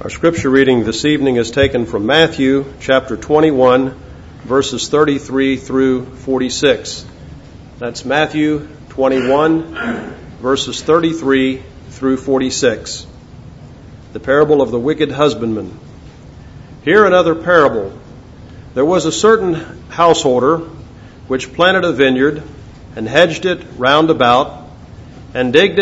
Our scripture reading this evening is taken from Matthew chapter 21, verses 33 through 46. That's Matthew 21, verses 33 through 46. The parable of the wicked husbandman. Here another parable. There was a certain householder which planted a vineyard and hedged it round about and digged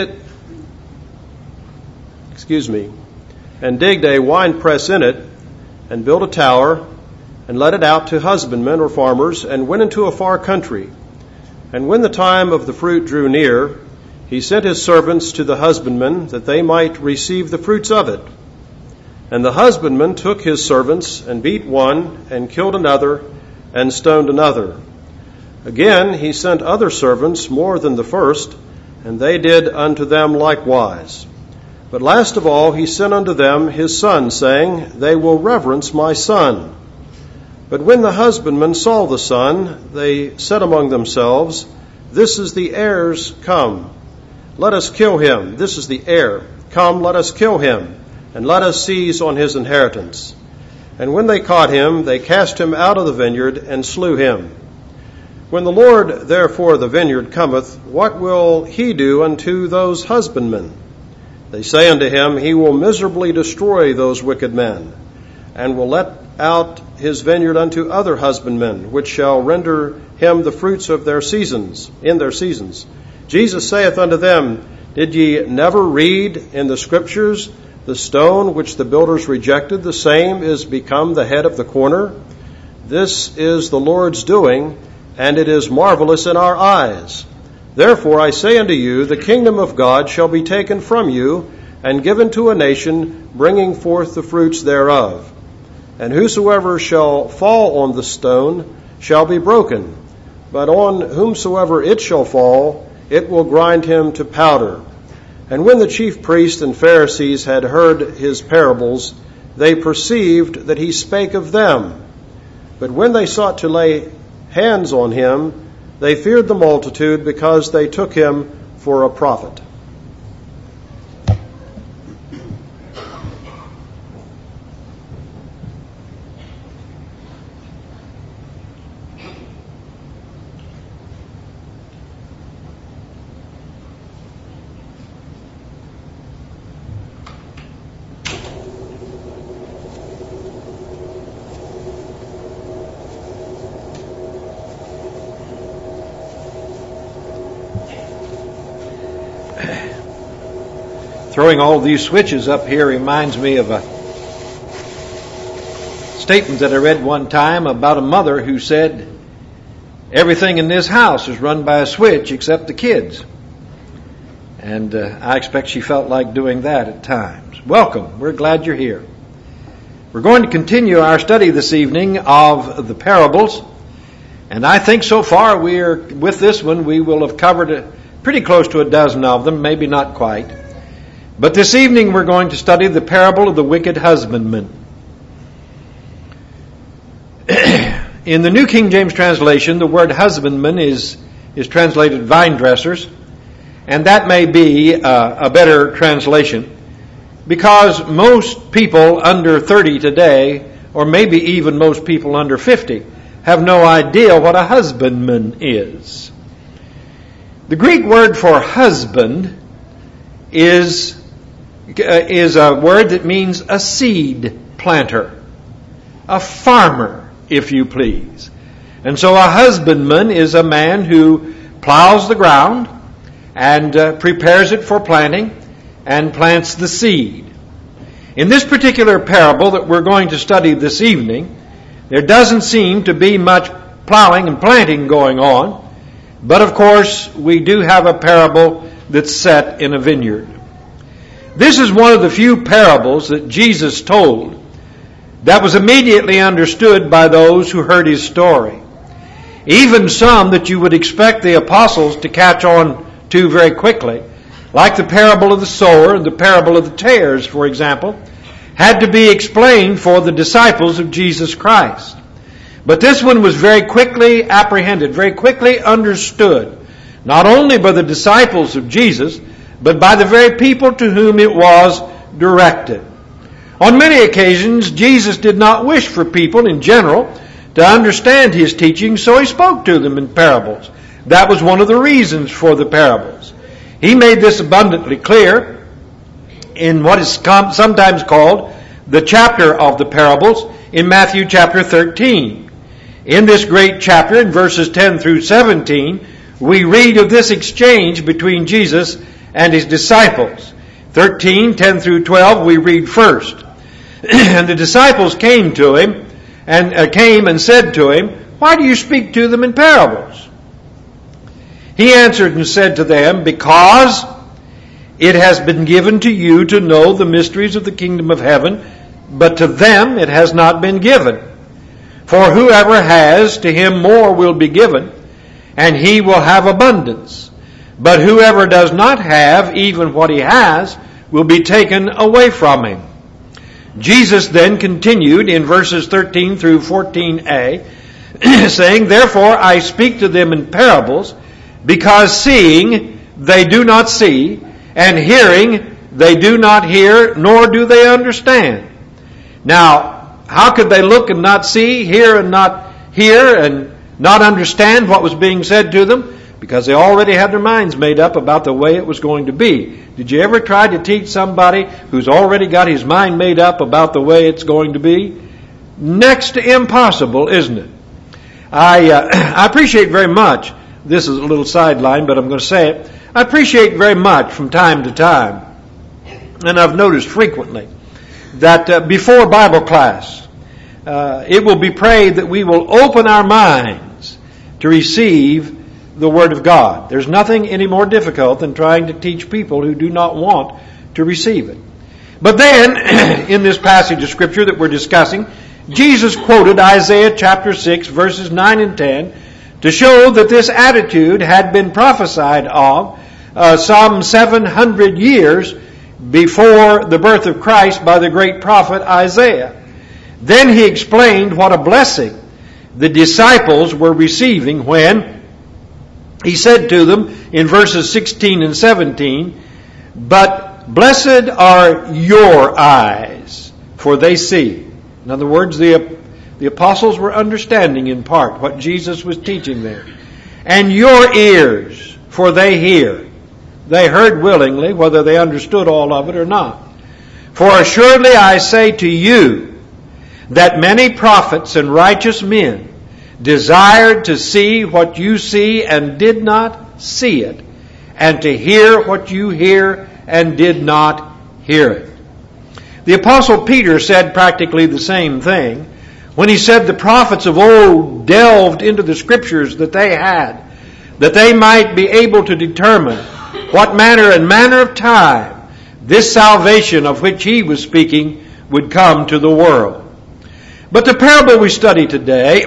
a winepress in it, and built a tower, and let it out to husbandmen or farmers, and went into a far country. And when the time of the fruit drew near, he sent his servants to the husbandmen, that they might receive the fruits of it. And the husbandman took his servants, and beat one, and killed another, and stoned another. Again he sent other servants more than the first, and they did unto them likewise. But last of all he sent unto them his son, saying, They will reverence my son. But when the husbandmen saw the son, they said among themselves, This is the heir's come. Let us kill him. This is the heir. Come, let us kill him, and let us seize on his inheritance. And when they caught him, they cast him out of the vineyard and slew him. When the Lord therefore of the vineyard cometh, what will he do unto those husbandmen? They say unto him, He will miserably destroy those wicked men, and will let out his vineyard unto other husbandmen, which shall render him the fruits of their seasons, in their seasons. Jesus saith unto them, Did ye never read in the Scriptures, the stone which the builders rejected, the same is become the head of the corner? This is the Lord's doing, and it is marvelous in our eyes. Therefore I say unto you, the kingdom of God shall be taken from you, and given to a nation, bringing forth the fruits thereof. And whosoever shall fall on the stone shall be broken, but on whomsoever it shall fall, it will grind him to powder. And when the chief priests and Pharisees had heard his parables, they perceived that he spake of them. But when they sought to lay hands on him, they feared the multitude, because they took him for a prophet. Throwing all these switches up here reminds me of a statement that I read one time about a mother who said, everything in this house is run by a switch except the kids. And I expect she felt like doing that at times. Welcome. We're glad you're here. We're going to continue our study this evening of the parables. And I think so far with this one, we will have covered pretty close to a dozen of them, maybe not quite. But this evening we're going to study the parable of the wicked husbandman. In the New King James translation, the word husbandman is translated vine dressers, and that may be a better translation, because most people under 30 today, or maybe even most people under 50, have no idea what a husbandman is. The Greek word for husband is a word that means a seed planter, a farmer, if you please. And so a husbandman is a man who plows the ground and prepares it for planting and plants the seed. In this particular parable that we're going to study this evening, there doesn't seem to be much plowing and planting going on, but of course we do have a parable that's set in a vineyard. This is one of the few parables that Jesus told that was immediately understood by those who heard his story. Even some that you would expect the apostles to catch on to very quickly, like the parable of the sower and the parable of the tares, for example, had to be explained for the disciples of Jesus Christ. But this one was very quickly apprehended, very quickly understood, not only by the disciples of Jesus, but by the very people to whom it was directed. On many occasions, Jesus did not wish for people in general to understand his teaching, so he spoke to them in parables. That was one of the reasons for the parables. He made this abundantly clear in what is sometimes called the chapter of the parables in Matthew chapter 13. In this great chapter, in verses 10 through 17, we read of this exchange between Jesus and his disciples. 13, 10 through 12, we read first. And the disciples came and said to him, "Why do you speak to them in parables?" He answered and said to them, "Because it has been given to you to know the mysteries of the kingdom of heaven, but to them it has not been given. For whoever has, to him more will be given, and he will have abundance. But whoever does not have, even what he has, will be taken away from him." Jesus then continued in verses 13 through 14a, saying, "Therefore I speak to them in parables, because seeing they do not see, and hearing they do not hear, nor do they understand." Now, how could they look and not see, hear and not hear, and not understand what was being said to them? Because they already had their minds made up about the way it was going to be. Did you ever try to teach somebody who's already got his mind made up about the way it's going to be? Next to impossible, isn't it? I appreciate very much, this is a little sideline, but I'm going to say it. I appreciate very much from time to time, and I've noticed frequently, that before Bible class, it will be prayed that we will open our minds to receive the Word of God. There's nothing any more difficult than trying to teach people who do not want to receive it. But then, in this passage of Scripture that we're discussing, Jesus quoted Isaiah chapter 6, verses 9 and 10, to show that this attitude had been prophesied of some 700 years before the birth of Christ by the great prophet Isaiah. Then he explained what a blessing the disciples were receiving when he said to them in verses 16 and 17, "But blessed are your eyes, for they see." In other words, the apostles were understanding in part what Jesus was teaching there. "And your ears, for they hear." They heard willingly, whether they understood all of it or not. "For assuredly I say to you, that many prophets and righteous men desired to see what you see and did not see it, and to hear what you hear and did not hear it." The Apostle Peter said practically the same thing when he said the prophets of old delved into the Scriptures that they had, that they might be able to determine what manner of time this salvation of which he was speaking would come to the world. But the parable we study today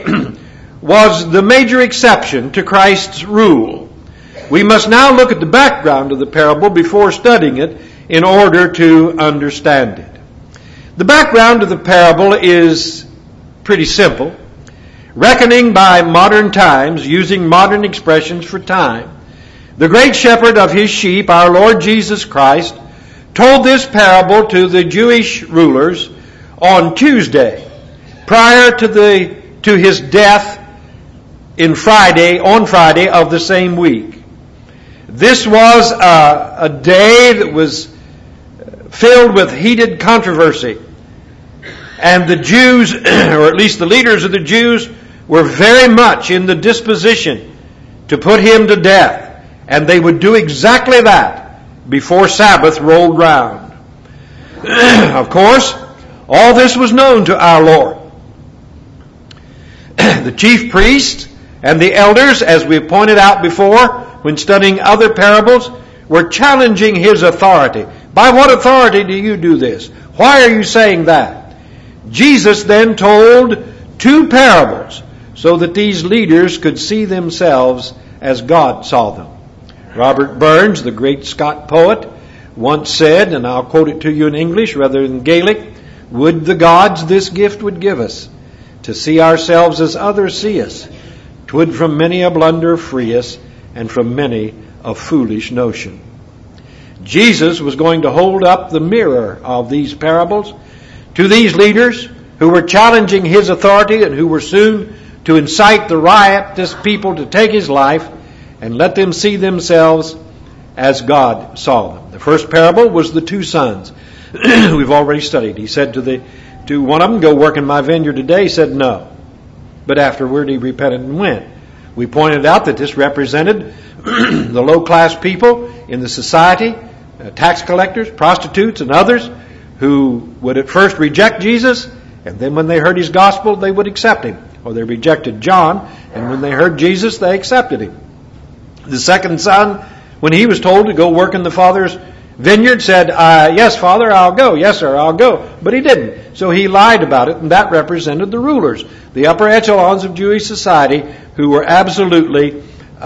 was the major exception to Christ's rule. We must now look at the background of the parable before studying it in order to understand it. The background of the parable is pretty simple. Reckoning by modern times, using modern expressions for time, the great shepherd of his sheep, our Lord Jesus Christ, told this parable to the Jewish rulers on Tuesday, prior to his death on Friday of the same week. This was a day that was filled with heated controversy. And the Jews, or at least the leaders of the Jews, were very much in the disposition to put him to death. And they would do exactly that before Sabbath rolled round. Of course, all this was known to our Lord. The chief priests and the elders, as we pointed out before when studying other parables, were challenging his authority. By what authority do you do this? Why are you saying that? Jesus then told two parables so that these leaders could see themselves as God saw them. Robert Burns, the great Scot poet, once said, and I'll quote it to you in English rather than Gaelic, "Would the gods this gift would give us, to see ourselves as others see us, 'twould from many a blunder free us, and from many a foolish notion." Jesus was going to hold up the mirror of these parables to these leaders who were challenging his authority and who were soon to incite the riotous people to take his life, and let them see themselves as God saw them. The first parable was the two sons. We've already studied. He said to one of them, "Go work in my vineyard today." He said no. But afterward he repented and went. We pointed out that this represented the low-class people in the society, tax collectors, prostitutes, and others who would at first reject Jesus, and then when they heard his gospel, they would accept him. Or they rejected John, and when they heard Jesus, they accepted him. The second son, when he was told to go work in the father's vineyard, said, "Yes, Father, I'll go. Yes, sir, I'll go." But he didn't. So he lied about it, and that represented the rulers, the upper echelons of Jewish society, who were absolutely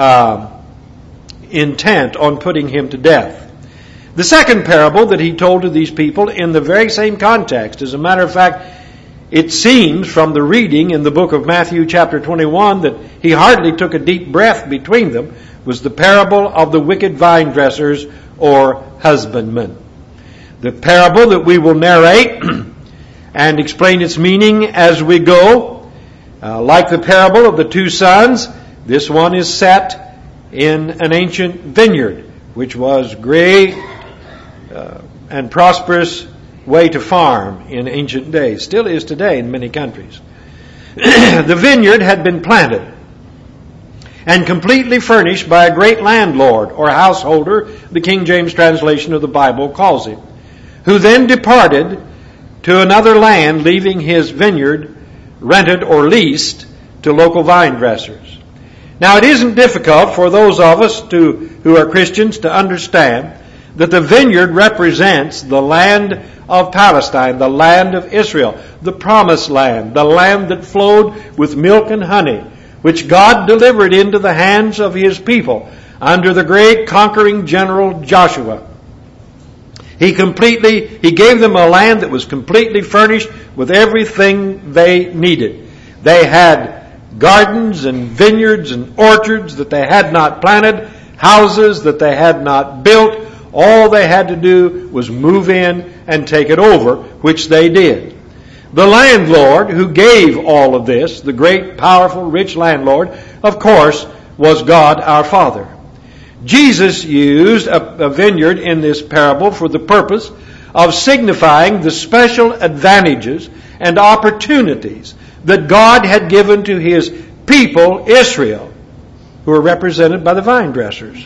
intent on putting him to death. The second parable that he told to these people in the very same context, as a matter of fact, it seems from the reading in the book of Matthew chapter 21 that he hardly took a deep breath between them, was the parable of the wicked vine dressers or husbandmen. The parable that we will narrate and explain its meaning as we go. Like the parable of the two sons, this one is set in an ancient vineyard, which was great and prosperous way to farm in ancient days. Still is today in many countries. The vineyard had been planted and completely furnished by a great landlord or householder, the King James translation of the Bible calls him, who then departed to another land, leaving his vineyard rented or leased to local vine dressers. Now, it isn't difficult for those of us who are Christians to understand that the vineyard represents the land of Palestine, the land of Israel, the promised land, the land that flowed with milk and honey, which God delivered into the hands of his people under the great conquering general Joshua. He gave them a land that was completely furnished with everything they needed. They had gardens and vineyards and orchards that they had not planted, houses that they had not built. All they had to do was move in and take it over, which they did. The landlord who gave all of this, the great, powerful, rich landlord, of course, was God our Father. Jesus used a vineyard in this parable for the purpose of signifying the special advantages and opportunities that God had given to his people, Israel, who are represented by the vine dressers.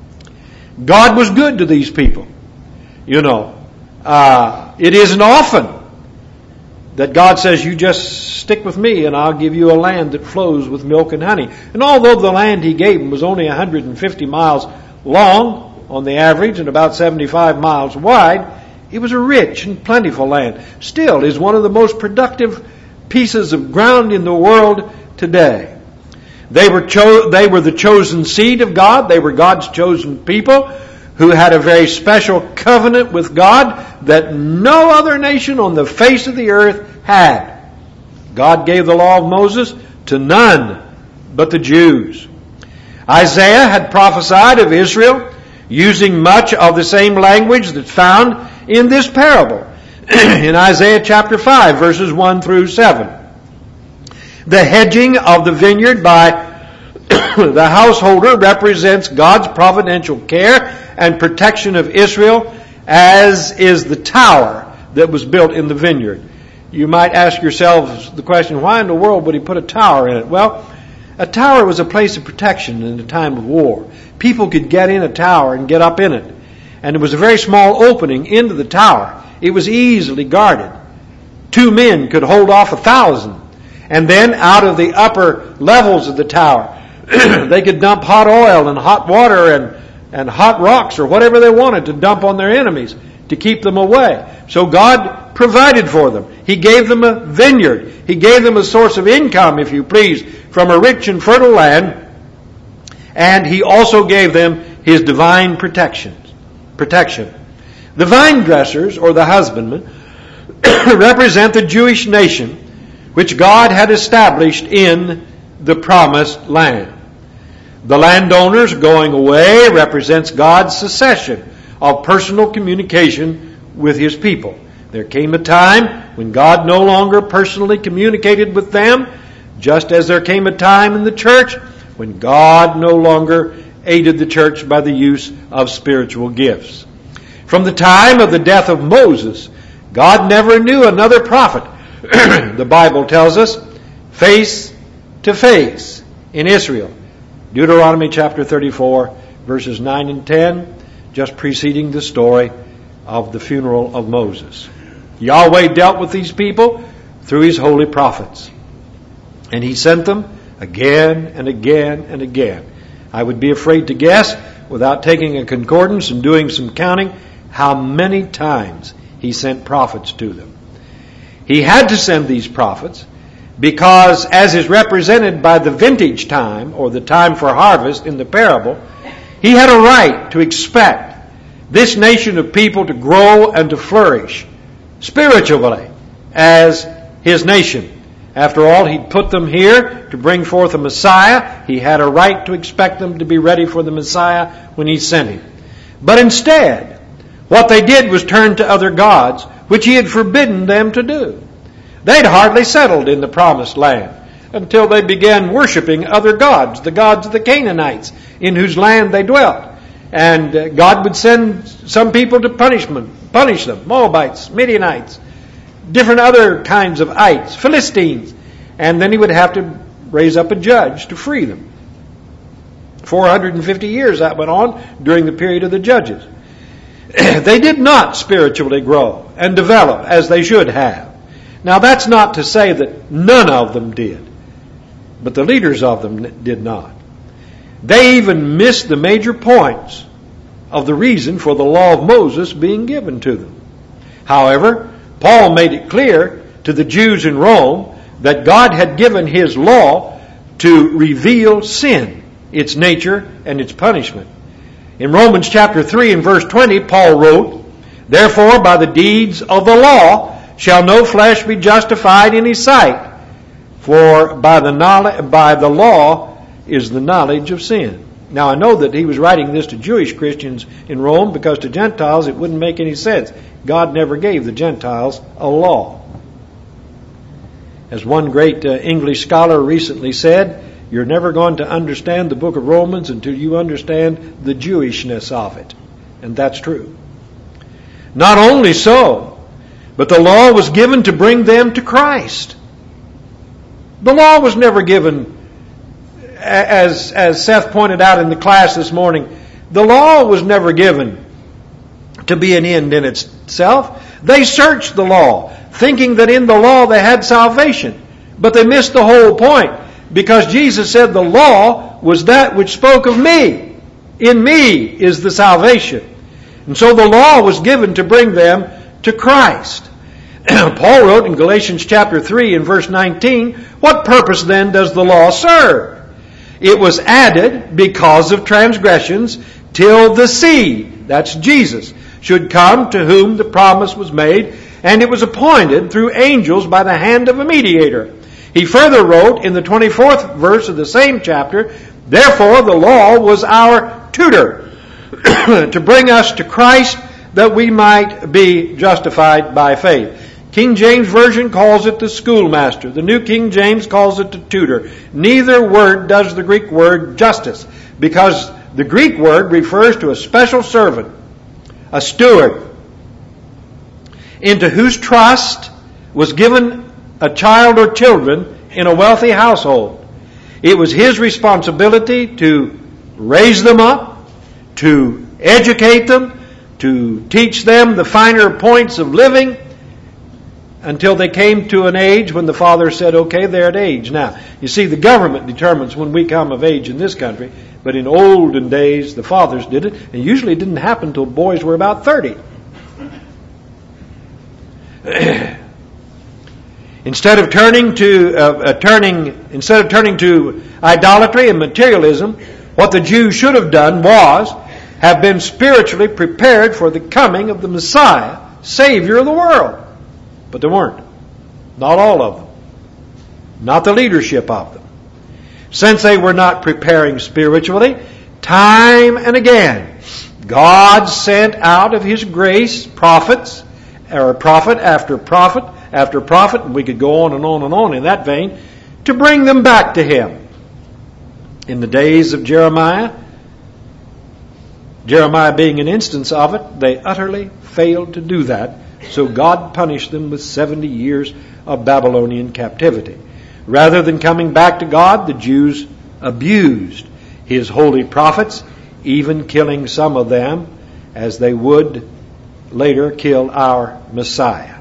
God was good to these people. You know, it isn't often that God says, "You just stick with me and I'll give you a land that flows with milk and honey." And although the land he gave them was only 150 miles long on the average and about 75 miles wide, it was a rich and plentiful land. Still is one of the most productive pieces of ground in the world today. They were the chosen seed of God. They were God's chosen people who had a very special covenant with God that no other nation on the face of the earth had. God gave the law of Moses to none but the Jews. Isaiah had prophesied of Israel using much of the same language that's found in this parable. In Isaiah chapter 5, verses 1 through 7. The hedging of the vineyard by the householder represents God's providential care and protection of Israel, as is the tower that was built in the vineyard. You might ask yourselves the question, why in the world would he put a tower in it? Well, a tower was a place of protection in the time of war. People could get in a tower and get up in it. And there was a very small opening into the tower. It was easily guarded. 2 men could hold off 1,000. And then out of the upper levels of the tower, they could dump hot oil and hot water and hot rocks or whatever they wanted to dump on their enemies to keep them away. So God provided for them. He gave them a vineyard. He gave them a source of income, if you please, from a rich and fertile land. And he also gave them his divine protection. The vine dressers, or the husbandmen, represent the Jewish nation which God had established in the promised land. The landowners going away represents God's cessation of personal communication with his people. There came a time when God no longer personally communicated with them, just as there came a time in the church when God no longer aided the church by the use of spiritual gifts. From the time of the death of Moses, God never knew another prophet, the Bible tells us, face to face in Israel. Deuteronomy chapter 34, verses 9 and 10, just preceding the story of the funeral of Moses. Yahweh dealt with these people through His holy prophets. And He sent them again and again and again. I would be afraid to guess, without taking a concordance and doing some counting, how many times He sent prophets to them. He had to send these prophets because, as is represented by the vintage time, or the time for harvest in the parable, He had a right to expect this nation of people to grow and to flourish spiritually as His nation. After all, He'd put them here to bring forth a Messiah. He had a right to expect them to be ready for the Messiah when He sent Him. But instead, what they did was turn to other gods, which He had forbidden them to do. They'd hardly settled in the promised land until they began worshiping other gods, the gods of the Canaanites, in whose land they dwelt. And God would send some people to punish them, Moabites, Midianites, different other kinds of ites, Philistines. And then He would have to raise up a judge to free them. 450 years that went on during the period of the judges. They did not spiritually grow and develop as they should have. Now, that's not to say that none of them did, but the leaders of them did not. They even missed the major points of the reason for the law of Moses being given to them. However, Paul made it clear to the Jews in Rome that God had given His law to reveal sin, its nature, and its punishment. In Romans chapter 3 and verse 20, Paul wrote, "Therefore, by the deeds of the law shall no flesh be justified in His sight, for by the law is the knowledge of sin." Now, I know that he was writing this to Jewish Christians in Rome, because to Gentiles it wouldn't make any sense. God never gave the Gentiles a law. As one great English scholar recently said, you're never going to understand the book of Romans until you understand the Jewishness of it. And that's true. Not only so, but the law was given to bring them to Christ. The law was never given, as Seth pointed out in the class this morning, the law was never given to be an end in itself. They searched the law, thinking that in the law they had salvation. But they missed the whole point, because Jesus said the law was that which spoke of me. In me is the salvation. And so the law was given to bring them to Christ. Paul wrote in Galatians chapter 3 and verse 19, "What purpose then does the law serve? It was added because of transgressions, till the seed," that's Jesus, "should come to whom the promise was made, and it was appointed through angels by the hand of a mediator." He further wrote in the 24th verse of the same chapter, "Therefore the law was our tutor to bring us to Christ, that we might be justified by faith." King James Version calls it the schoolmaster. The New King James calls it the tutor. Neither word does the Greek word justice, because the Greek word refers to a special servant, a steward, into whose trust was given a child or children in a wealthy household. It was his responsibility to raise them up, to educate them, to teach them the finer points of living, until they came to an age when the father said, okay, they're at age. Now, you see, the government determines when we come of age in this country, but in olden days, the fathers did it, and usually it didn't happen until boys were about 30. Instead of turning to idolatry and materialism, what the Jews should have done was have been spiritually prepared for the coming of the Messiah, Savior of the world. But they weren't. Not all of them. Not the leadership of them. Since they were not preparing spiritually, time and again, God sent out of His grace prophets or prophet after prophet after prophet, and we could go on and on and on in that vein, to bring them back to Him. In the days of Jeremiah being an instance of it, they utterly failed to do that, so God punished them with 70 years of Babylonian captivity. Rather than coming back to God, the Jews abused His holy prophets, even killing some of them, as they would later kill our Messiah.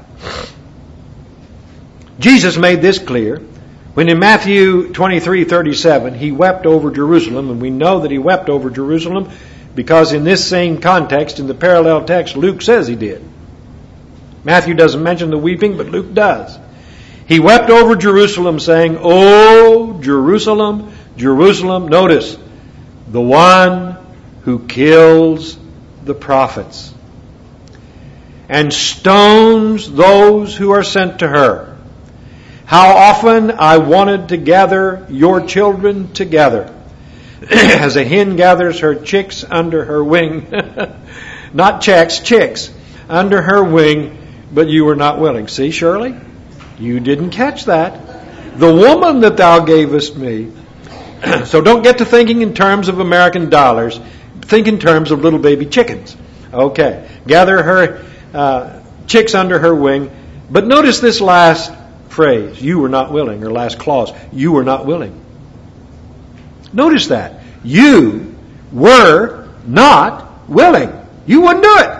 Jesus made this clear when in Matthew 23:37 He wept over Jerusalem, and we know that He wept over Jerusalem because in this same context, in the parallel text, Luke says He did. Matthew doesn't mention the weeping, but Luke does. He wept over Jerusalem, saying, "O Jerusalem, Jerusalem," notice, "the one who kills the prophets and stones those who are sent to her. How often I wanted to gather your children together, as a hen gathers her chicks under her wing." Not checks, chicks. Under her wing, but you were not willing. See, Shirley? You didn't catch that. The woman that thou gavest me. So don't get to thinking in terms of American dollars. Think in terms of little baby chickens. Okay. Gather her chicks under her wing. But notice this last phrase, "you were not willing," or last clause, "you were not willing." Notice that. You were not willing. You wouldn't do it.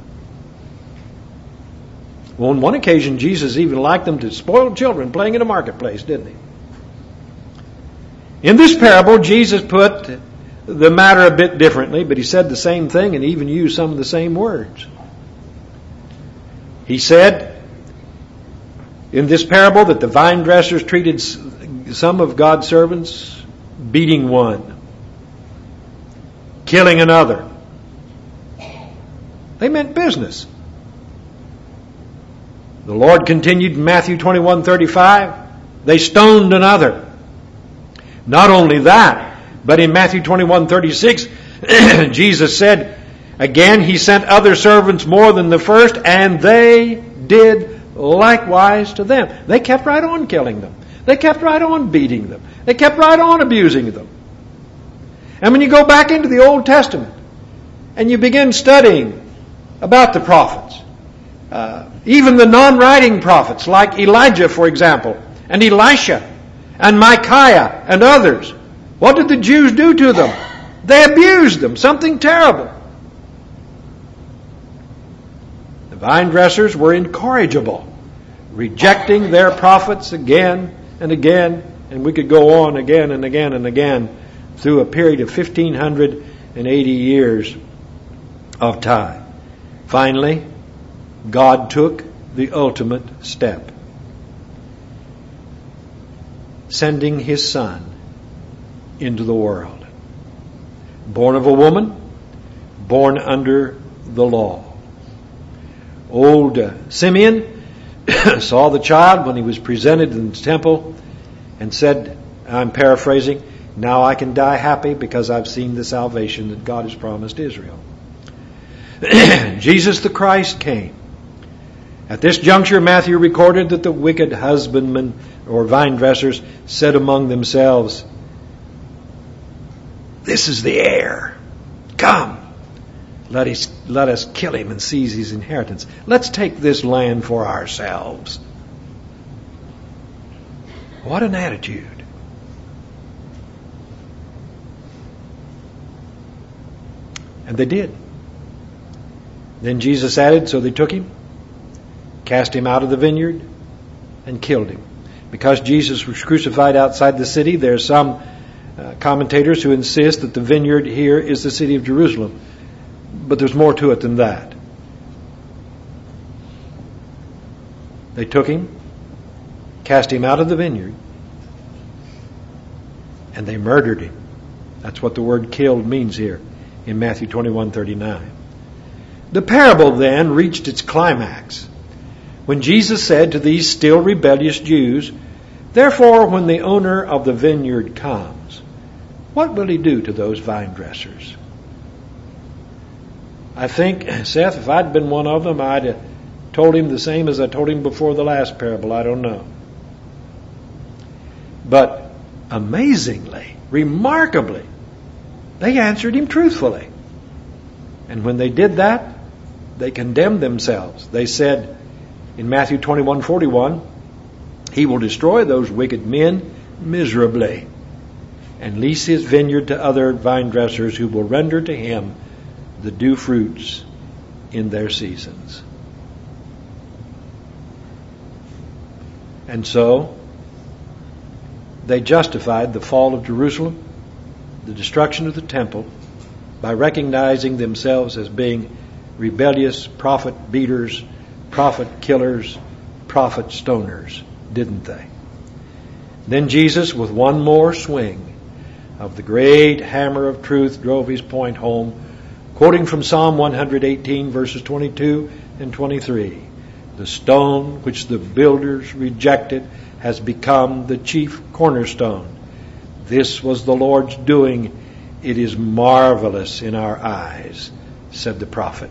Well, on one occasion, Jesus even liked them to spoil children playing in a marketplace, didn't He? In this parable, Jesus put the matter a bit differently, but He said the same thing and even used some of the same words. He said in this parable that the vine dressers treated some of God's servants, beating one, killing another. They meant business. The Lord continued in Matthew 21:35, they stoned another. Not only that, but in Matthew 21:36, Jesus said, again, He sent other servants more than the first, and they did likewise to them. They kept right on killing them. They kept right on beating them. They kept right on abusing them. And when you go back into the Old Testament and you begin studying about the prophets, even the non-writing prophets like Elijah, for example, and Elisha, and Micaiah, and others, what did the Jews do to them? They abused them, something terrible. The vine dressers were incorrigible, rejecting their prophets again and again, and we could go on again and again and again through a period of 1,580 years of time. Finally, God took the ultimate step, sending His Son into the world. Born of a woman, born under the law. Old Simeon saw the child when he was presented in the temple and said, I'm paraphrasing, "Now I can die happy because I've seen the salvation that God has promised Israel." Jesus the Christ came. At this juncture, Matthew recorded that the wicked husbandmen or vine dressers said among themselves, "This is the heir. Come, let us kill him and seize his inheritance. Let's take this land for ourselves." What an attitude. And they did. Then Jesus added, so they took him, cast him out of the vineyard, and killed him. Because Jesus was crucified outside the city, there are some commentators who insist that the vineyard here is the city of Jerusalem. But there's more to it than that. They took him, cast him out of the vineyard, and they murdered him. That's what the word killed means here in Matthew 21:39. The parable then reached its climax when Jesus said to these still rebellious Jews, "Therefore, when the owner of the vineyard comes, what will he do to those vine dressers?" I think, Seth, if I'd been one of them, I'd have told him the same as I told him before the last parable. I don't know. But amazingly, remarkably, they answered him truthfully. And when they did that, they condemned themselves. They said in Matthew 21:41, he will destroy those wicked men miserably and lease his vineyard to other vine dressers who will render to him the due fruits in their seasons. And so they justified the fall of Jerusalem, the destruction of the temple, by recognizing themselves as being rebellious prophet beaters, prophet killers, prophet stoners, didn't they? Then Jesus, with one more swing of the great hammer of truth, drove his point home, quoting from Psalm 118, verses 22 and 23. The stone which the builders rejected has become the chief cornerstone. This was the Lord's doing. It is marvelous in our eyes, said the prophet.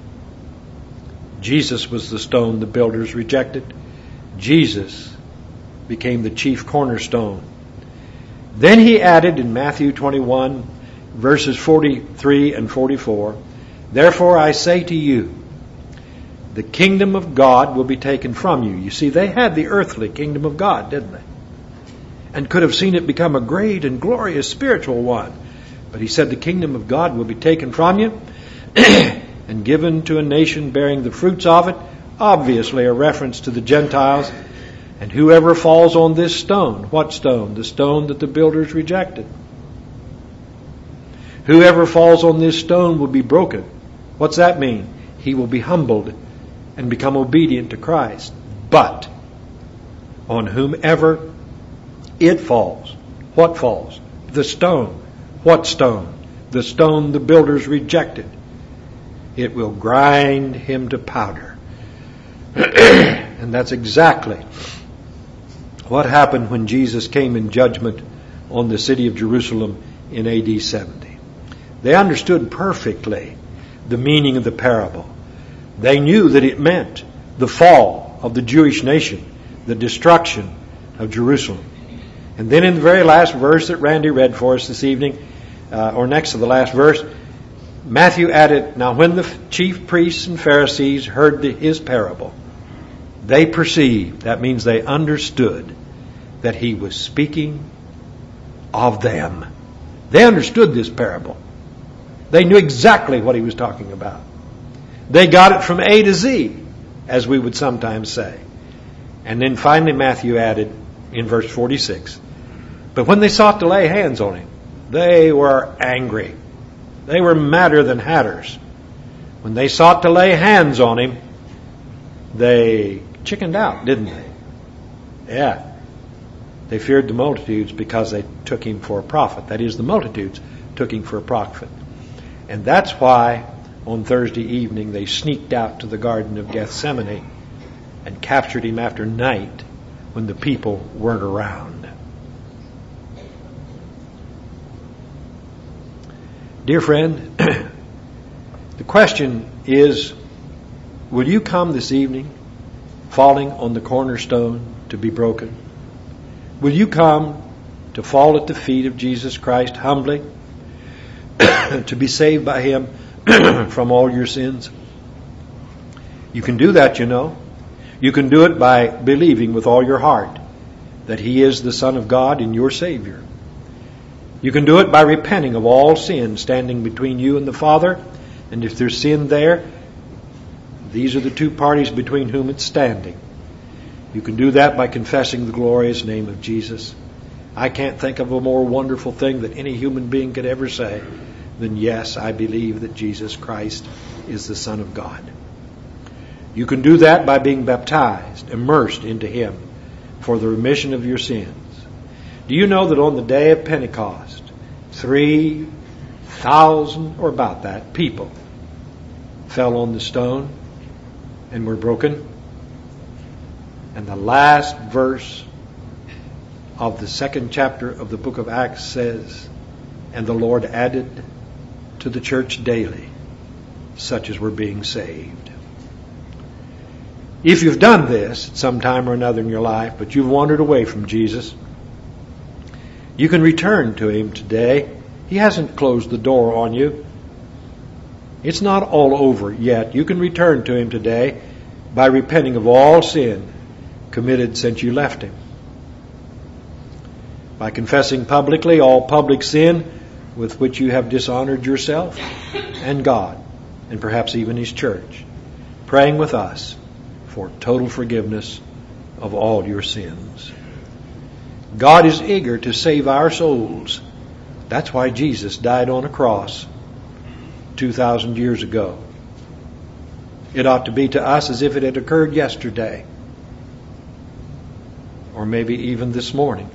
Jesus was the stone the builders rejected. Jesus became the chief cornerstone. Then he added in Matthew 21, verses 43 and 44, therefore I say to you, the kingdom of God will be taken from you. You see, they had the earthly kingdom of God, didn't they? And could have seen it become a great and glorious spiritual one. But he said the kingdom of God will be taken from you and given to a nation bearing the fruits of it. Obviously a reference to the Gentiles. And whoever falls on this stone, what stone? The stone that the builders rejected. Whoever falls on this stone will be broken. What's that mean? He will be humbled and become obedient to Christ. But on whomever it falls, what falls? The stone. What stone? The stone the builders rejected. It will grind him to powder. And that's exactly what happened when Jesus came in judgment on the city of Jerusalem in AD 70. They understood perfectly the meaning of the parable. They knew that it meant the fall of the Jewish nation, the destruction of Jerusalem. And then in the very last verse that Randy read for us this evening, or next to the last verse, Matthew added, now when the chief priests and Pharisees heard his parable, they perceived, that means they understood, that he was speaking of them. They understood this parable. They knew exactly what he was talking about. They got it from A to Z, as we would sometimes say. And then finally Matthew added in verse 46, but when they sought to lay hands on him, they were angry. They were madder than hatters. When they sought to lay hands on him, they chickened out, didn't they? Yeah. They feared the multitudes because they took him for a prophet. That is, the multitudes took him for a prophet. And that's why on Thursday evening they sneaked out to the Garden of Gethsemane and captured him after night when the people weren't around. Dear friend, the question is, will you come this evening falling on the cornerstone to be broken? Will you come to fall at the feet of Jesus Christ humbly, to be saved by him from all your sins? You can do that, you know. You can do it by believing with all your heart that he is the Son of God and your Savior. You can do it by repenting of all sin standing between you and the Father. And if there's sin there, these are the two parties between whom it's standing. You can do that by confessing the glorious name of Jesus. I can't think of a more wonderful thing that any human being could ever say than, yes, I believe that Jesus Christ is the Son of God. You can do that by being baptized, immersed into him for the remission of your sins. Do you know that on the day of Pentecost, 3,000 or about that people fell on the stone and were broken? And the last verse of the 2nd chapter of the book of Acts says, and the Lord added to the church daily such as were being saved. If you've done this at some time or another in your life, but you've wandered away from Jesus, you can return to Him today. He hasn't closed the door on you. It's not all over yet. You can return to Him today by repenting of all sin committed since you left Him. By confessing publicly all public sin with which you have dishonored yourself and God, and perhaps even His church. Praying with us for total forgiveness of all your sins. God is eager to save our souls. That's why Jesus died on a cross 2,000 years ago. It ought to be to us as if it had occurred yesterday, or maybe even this morning.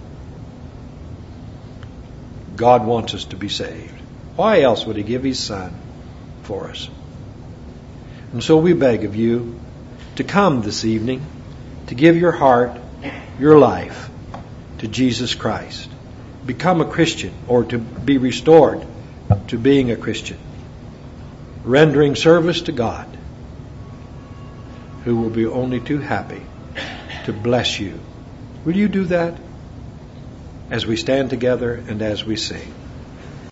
God wants us to be saved. Why else would He give His Son for us? And so we beg of you to come this evening, to give your heart, your life to Jesus Christ. Become a Christian, or to be restored to being a Christian, rendering service to God, who will be only too happy to bless you. Will you do that as we stand together and as we sing?